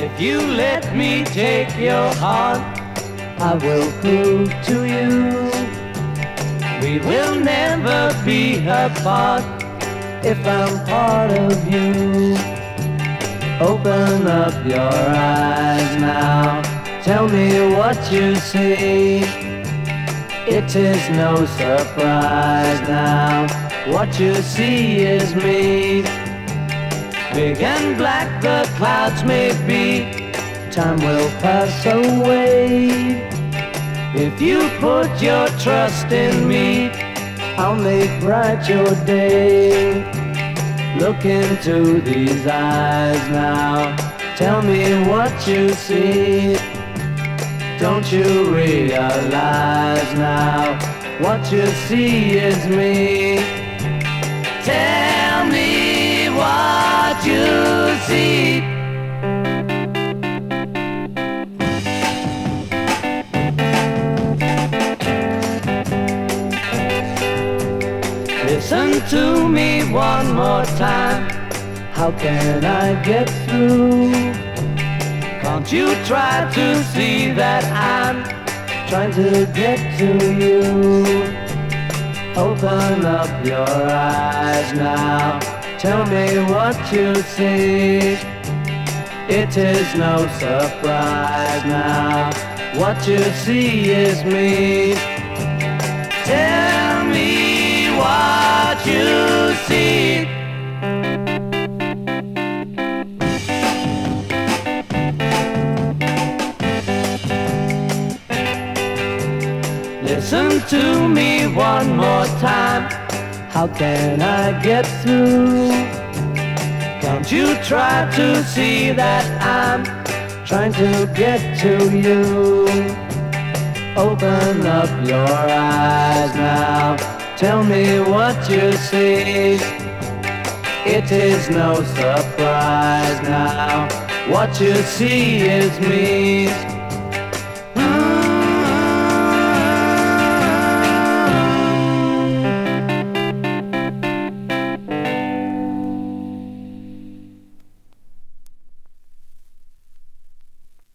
If you let me take your heart, I will prove to you we will never be apart. If I'm part of you, open up your eyes now. Tell me what you see. It is no surprise now. What you see is me. Big and black the clouds may be, time will pass away. If you put your trust in me, I'll make bright your day. Look into these eyes now. Tell me what you see. Don't you realize now? What you see is me. Tell me what you see. Listen to me one more time. How can I get through? Can't you try to see that I'm trying to get to you? Open up your eyes now. Tell me what you see. It is no surprise now. What you see is me. Tell me what you see. Listen to me one more time. How can I get through? Can't you try to see that I'm trying to get to you? Open up your eyes now. Tell me what you see. It is no surprise now. What you see is me.